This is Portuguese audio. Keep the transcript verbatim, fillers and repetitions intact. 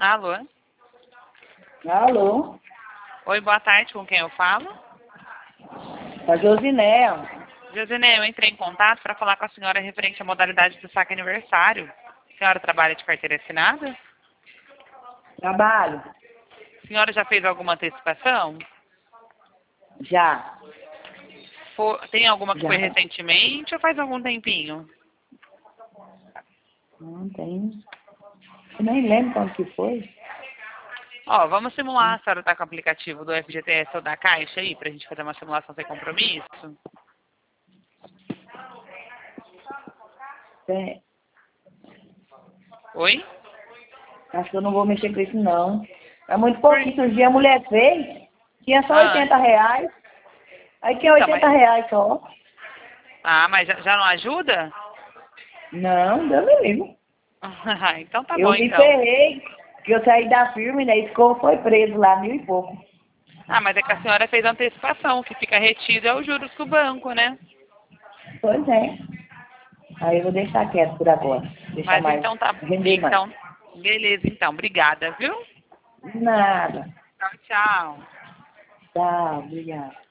Alô? Alô? Oi, boa tarde, com quem eu falo? A Josinéia. Josiné, eu entrei em contato para falar com a senhora referente à modalidade do saque aniversário. A senhora trabalha de carteira assinada? Trabalho? A senhora já fez alguma antecipação? Já. For- Tem alguma que Já. foi recentemente ou faz algum tempinho? Não tem. Eu nem lembro quando que foi. Ó, vamos simular. A senhora está com o aplicativo do F G T S ou da Caixa aí pra gente fazer uma simulação sem compromisso? Tem. Oi? Acho que eu não vou mexer com isso, não. É muito pouquinho. Outro dia a mulher fez, tinha só Ah, oitenta reais. Aí tinha então, oitenta mas... reais só. Ah, mas já, já não ajuda? Não, Deus me livre. Ah, então tá Eu bom, me então. ferrei, que eu saí da firma, né? E ficou, foi preso lá, mil e pouco. Ah, mas é que a senhora fez antecipação, o que fica retido é os juros do banco, né? Pois é. Aí eu vou deixar quieto por agora. Deixar Mas mais, então tá. render mais. Então, beleza, então. Obrigada, viu? Nada. Tchau, tchau. Tá, obrigada.